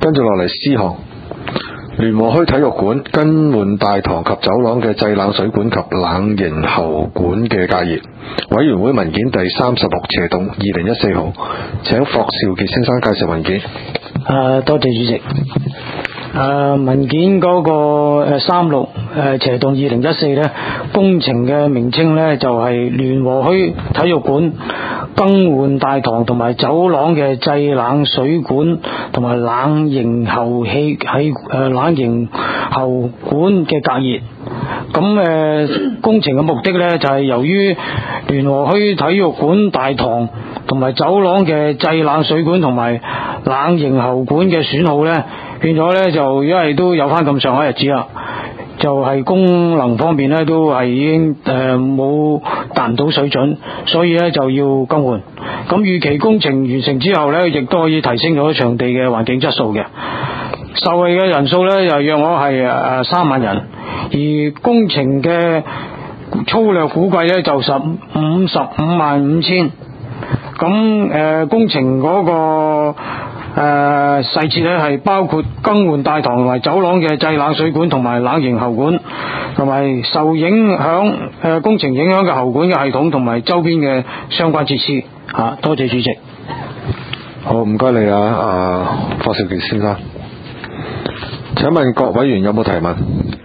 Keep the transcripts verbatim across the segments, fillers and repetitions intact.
跟住落嚟 C 項，聯和墟體育館更換大堂及走廊嘅製冷水管及冷凝喉管嘅隔熱。委員會文件第三十六斜棟二零一四號，請霍兆傑先生介紹文件。 誒，多謝主席。誒、呃、文件嗰個誒三六誒斜棟二零一四咧，工程嘅名稱咧就係聯和墟體育館更換大堂同埋走廊嘅製冷水管同埋冷凝喉器喺誒冷凝喉管嘅隔熱。咁誒、呃、工程嘅目的咧就係、是、由於聯和墟體育館大堂同埋走廊嘅製冷水管同埋冷凝喉管嘅損耗咧，變咗咧就因為都有翻咁上下日子啦，就係、是、功能方面咧都係已經誒冇達唔到水準，所以咧就要更換。咁預期工程完成之後咧，亦都可以提升咗場地嘅環境質素嘅。受惠嘅人數咧又約我係誒三萬人，而工程嘅粗略估計咧就十五十五萬五千。咁誒、呃、工程嗰、那個誒細節咧係包括更換大堂同埋走廊嘅製冷水管同埋冷凝喉管，同埋受影響誒、呃、工程影響嘅喉管嘅系統同埋周邊嘅相關設施。吓、啊，多謝主席。 好，唔該你啊，啊霍兆傑先生。請問各委員有冇提問？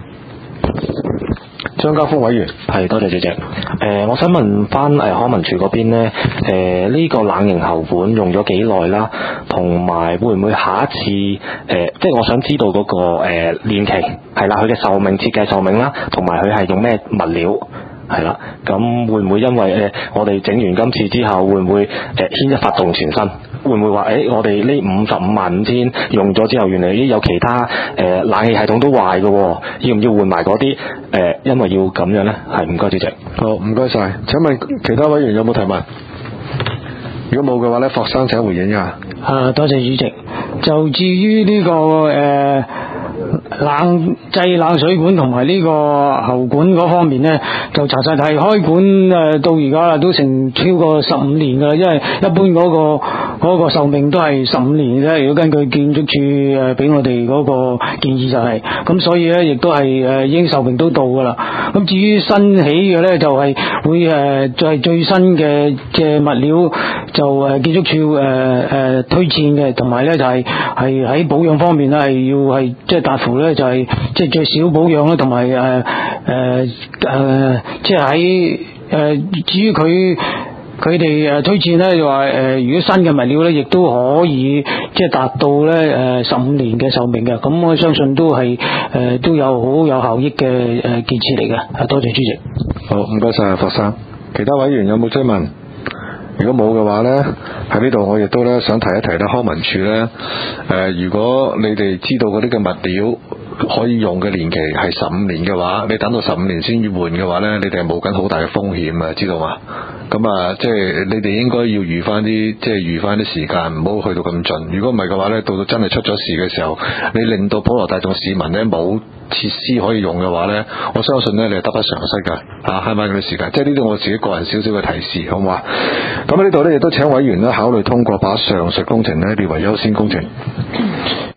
張家峰委員。 係，多謝主席。誒、呃，我想問翻誒康文署嗰邊咧，誒、呃、呢、這個冷凝喉管用咗幾耐啦？同埋會唔會下一次誒、呃，即係我想知道嗰、那個誒、呃、年期係啦，佢嘅壽命設計壽命啦，同埋佢係用咩物料係啦？咁會唔會因為誒、呃、我哋整完今次之後，會唔會誒牽一發動全身？會唔會話誒、欸、我哋呢五十五萬五千用咗之後，原來已經有其他誒、呃、冷氣系統都壞嘅，要唔要換埋嗰啲誒？因為要咁樣咧，係唔該主席。 好，唔該晒。請問其他委員有冇提問？如果冇嘅話咧，霍生請回應一下。 啊，多謝主席。就至於呢、這個誒、呃、冷製冷水管同埋呢個喉管嗰方面咧，就查實係開管誒到而家啦，都成超過十五年噶啦。因為一般嗰、那個嗰、那個壽命都係十五年嘅啫。如果根據建築署誒俾我哋嗰個建議就係、是，咁所以咧亦都係誒已經壽命都到噶啦。咁至於新起嘅咧，就係、是、會誒就係最新嘅嘅物料，就誒建築署誒誒推薦嘅，同埋咧就係係喺保養方面咧係要係即係達乎咧就係即係最少保養啦，同埋誒誒誒即係喺誒至於佢佢哋誒推薦咧就話誒如果新嘅物料咧亦都可以即係達到咧誒十五年嘅壽命嘅，咁我相信都係誒、呃、都有好有效益嘅誒建設嚟嘅。多謝主席。 好，唔該晒霍生。其他委員有冇追問？如果冇嘅話呢，喺呢度我亦都咧想提一提咧，康文署呢，誒、呃，如果你哋知道嗰啲嘅物料可以用嘅年期係十五年嘅話，你等到十五年先要換嘅話呢，你哋係冒緊好大嘅風險啊，知道嘛？咁啊，即係你哋應該要預翻啲，即係預翻啲時間，唔好去到咁盡。如果唔係嘅話呢，到到真係出咗事嘅時候，你令到普羅大眾市民呢冇設施可以用嘅話呢，我相信呢，你係得不償失噶，吓慳翻嗰啲時間。即係呢啲我自己個人少少嘅提示，好唔好啊？咁喺呢度呢，亦都請委員呢考慮通過把上述工程呢列為優先工程。